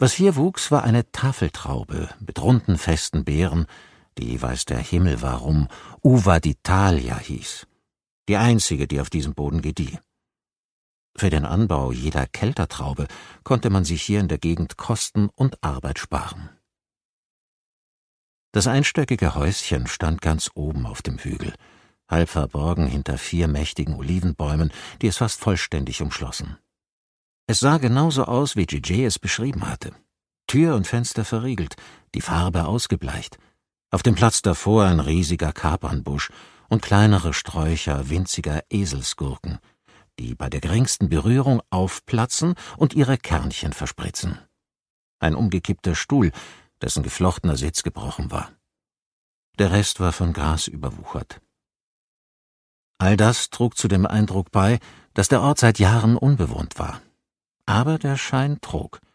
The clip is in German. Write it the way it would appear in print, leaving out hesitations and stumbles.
Was hier wuchs, war eine Tafeltraube mit runden, festen Beeren, die, weiß der Himmel warum, Uva d'Italia hieß. Die einzige, die auf diesem Boden gedieh. Für den Anbau jeder Keltertraube konnte man sich hier in der Gegend Kosten und Arbeit sparen. Das einstöckige Häuschen stand ganz oben auf dem Hügel, halb verborgen hinter 4 mächtigen Olivenbäumen, die es fast vollständig umschlossen. Es sah genauso aus, wie Gigi es beschrieben hatte. Tür und Fenster verriegelt, die Farbe ausgebleicht. Auf dem Platz davor ein riesiger Kapernbusch und kleinere Sträucher winziger Eselsgurken, die bei der geringsten Berührung aufplatzen und ihre Kernchen verspritzen. Ein umgekippter Stuhl, dessen geflochtener Sitz gebrochen war. Der Rest war von Gras überwuchert. All das trug zu dem Eindruck bei, dass der Ort seit Jahren unbewohnt war. Aber der Schein trug.